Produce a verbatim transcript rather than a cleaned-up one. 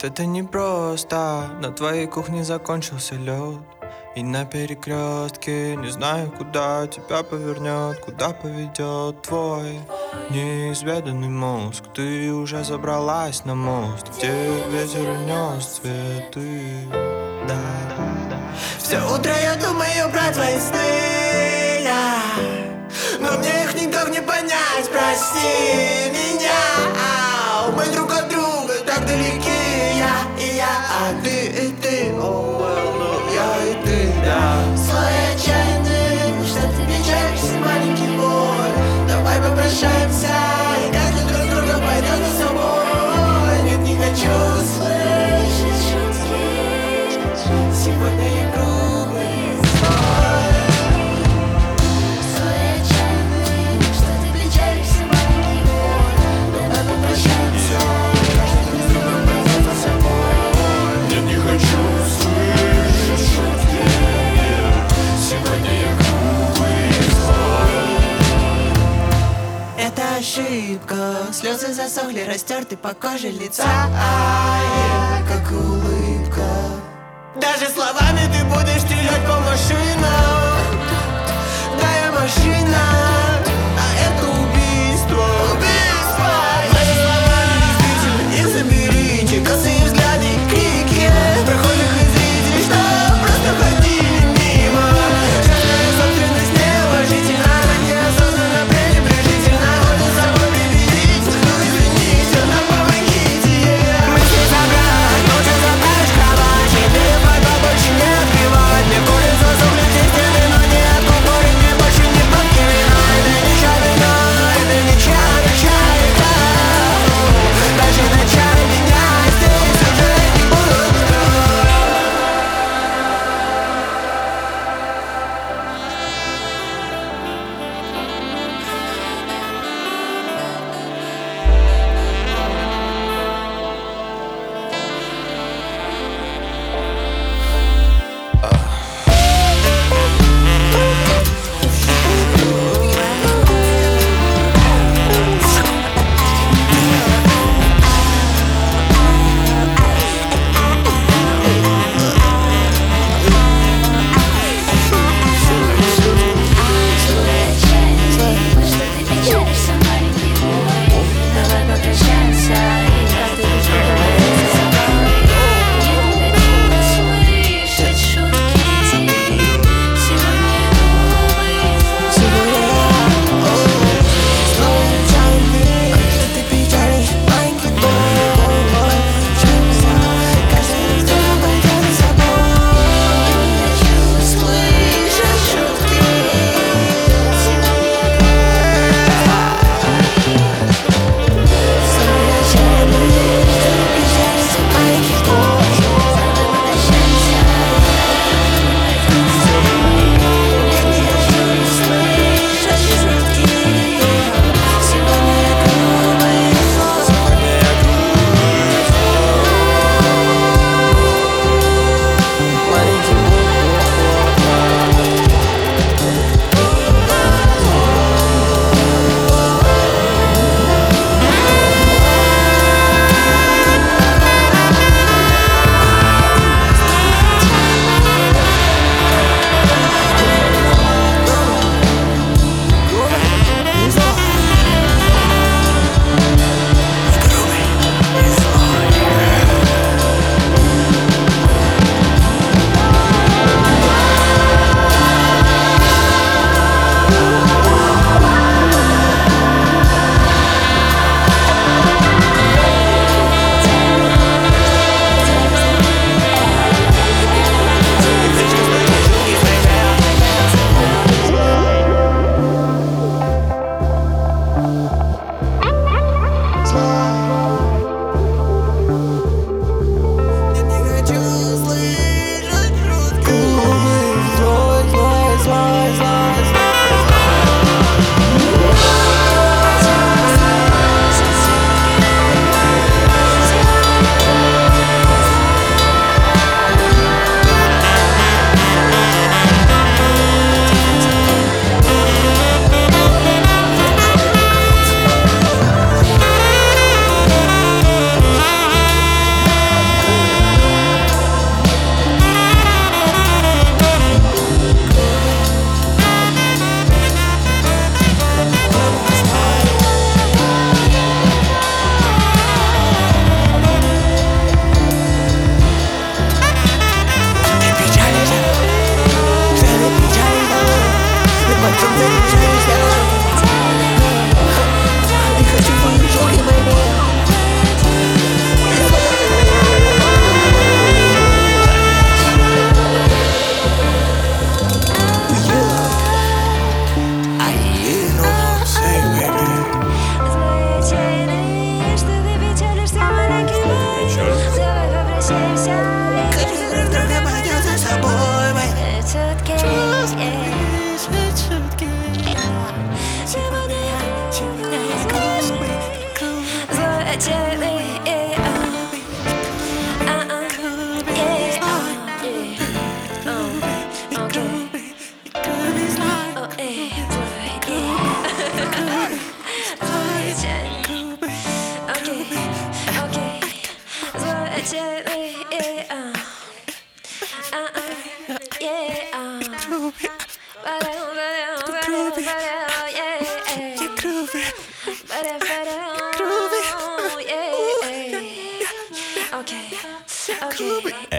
Это не просто. На твоей кухне закончился лед, и на перекрестке не знаю, куда тебя повернет, куда поведет твой неизведанный мозг. Ты уже забралась на мост, где ветер унес цветы. Да. Все утро я думаю про твои сны, я. Но мне их никак не понять, прости меня. Мы друг от друга так далеки, я и я, а ты и ты. Oh, well, no, я и ты, да. Свой отчаянный, что ты печалишься, маленький бой. Давай попрощаемся, и каждый друг друга пойдет за собой. Нет, не хочу слышать шутки. Сегодня я круглый свой. Свой отчаянный, что ты печалишься, маленький бой. Давай попрощаемся, и каждый друг друга пойдет за собой. Нет, не хочу слышать шутки. Сегодня я круглый свой. Это ошибка, слезы засохли, растерты по коже лица, а я как улыбка. Даже словами ты будешь стрелять по машинам. Да, я машина, а это убийство. Убийство. Даже словами действительно не заберите. Косые взгляды и крики прохожих и зрителей, что просто ходили мимо. Жалкая собственность неуважительно, неосознанно, пренебрежительно. Можно с собой приберите, ну извините, но помогите. Мы все собрались, лучше забрать. Better, better, Groovy. oh, yeah. Okay, okay.